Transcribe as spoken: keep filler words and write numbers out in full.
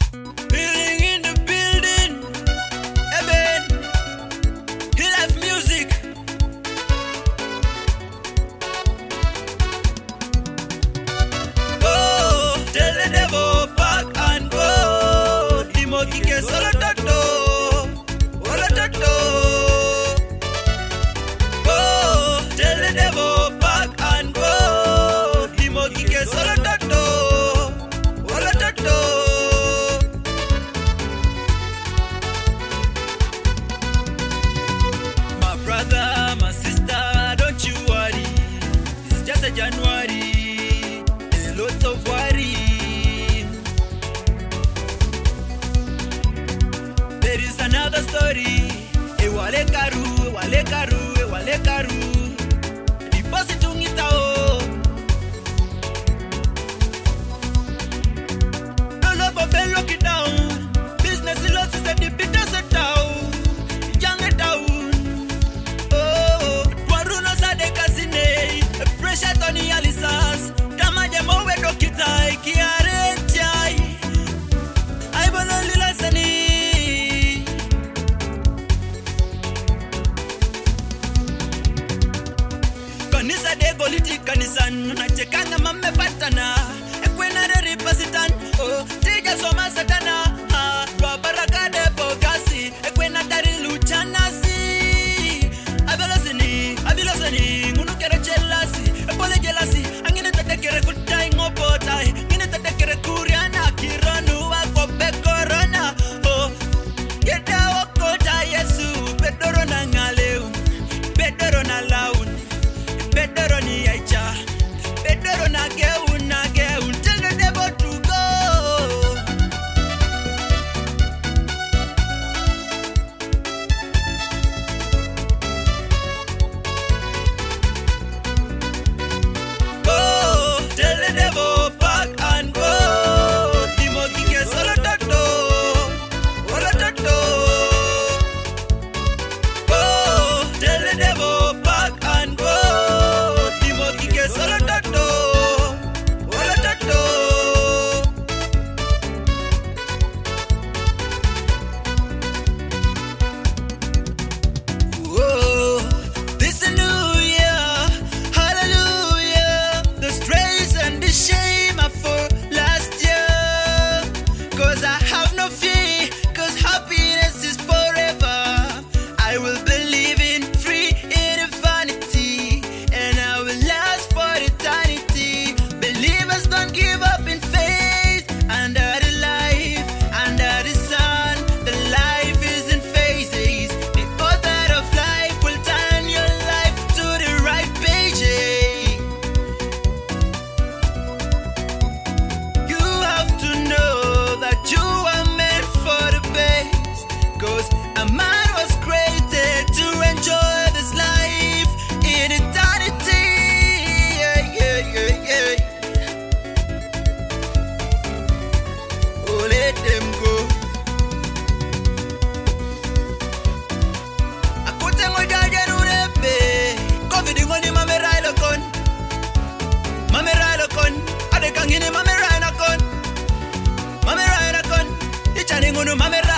Building in the building. Eben. He left music. Oh, tell the devil back and go. Imoki ke solo toto. Ola toto. Oh, tell the devil back and go. Imoki ke solo toto. Ola toto. My brother, my sister, don't you worry. It's just a January. A lot of worry. There is another story. Ewale karu, ewale karu, ewale karu. Deposit ungitao. Don't love a bell, lock it down. Business losses at the bit of down. Young it down. Oh, Waruna Sade Casine. Pressure Tony Alisas. Damaje mowe dokita. Kiare chai. I will only listen. Kanisa de goliti kanisa Nunachekanga mame patana Ekwena de ripasitan Oh, tija soma satana Ha, kwa baraka de bogasi Ekwena tari luchanasi Abelasini, abelasini Ngunu kere chelasi Epole jelasi Angine tatekere kutai ngopotai Ngine tatekere kuriana Kiranu wako pe corona Oh, yeda wakota Yesu Pedoro na ngaleu Pedoro na laun Pedro ni aicha Pedro na geu na geu Tell the devil to go Go Tell the devil back and go Imoki ke solo toto Ola toto Go Tell the devil back and go Imoki ke solo toto Ola toto Whoa, this a new year, hallelujah. The strays and the shame are for last year. Cause I have no fear, cause happiness is forever. I will believe in free infinity, and I will last for eternity. Believers don't give up in faith, under the life, under the sun. The life is in phases. The author of life will turn your life to the right page. You have to know that you are meant for the best. Cause a man was created to enjoy this life in eternity. Yeah, yeah, yeah, yeah. Oh, let them go. Akute ngojaje nurepe. Covid ngoni mame railo kon. Mame railo kon. Ade kangine mame railo kon. Mame railo kon. Ichani ngunu mame railo